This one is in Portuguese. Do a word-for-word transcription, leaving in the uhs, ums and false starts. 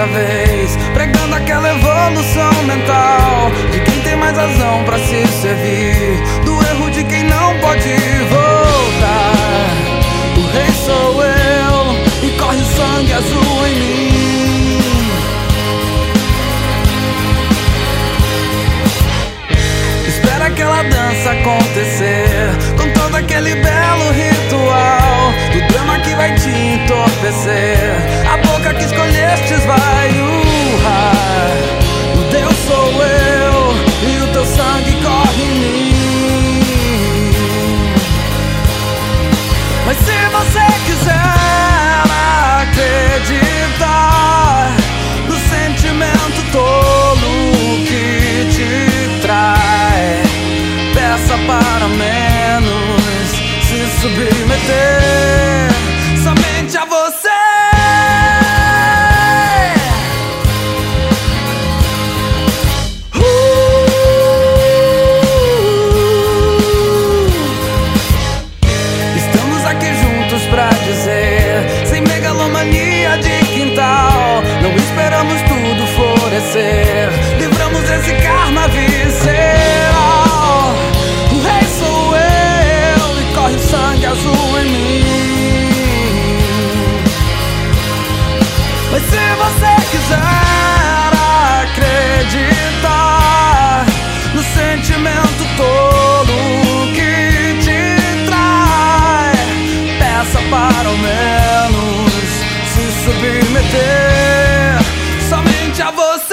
cada vez, pregando aquela evolução mental de quem tem mais razão pra se servir do erro de quem não pode voltar. O rei sou eu e corre o sangue azul em mim. Espera aquela dança acontecer com todo aquele belo ritual do drama que vai te entorpecer. A boca que escolhestes vai urrar. O Deus sou eu e o teu sangue corre em mim. Mas se você quiser acreditar no sentimento tolo que te trai, peça para menos se submeter somente a você. Uh! Estamos aqui juntos pra dizer, sem megalomania de quintal, não esperamos tudo florescer, livramos esse karma visceral. O rei sou eu e corre o sangue azul em mim. Mas se você quiser acreditar no sentimento tolo que te trai, peça para ao menos se submeter somente a você.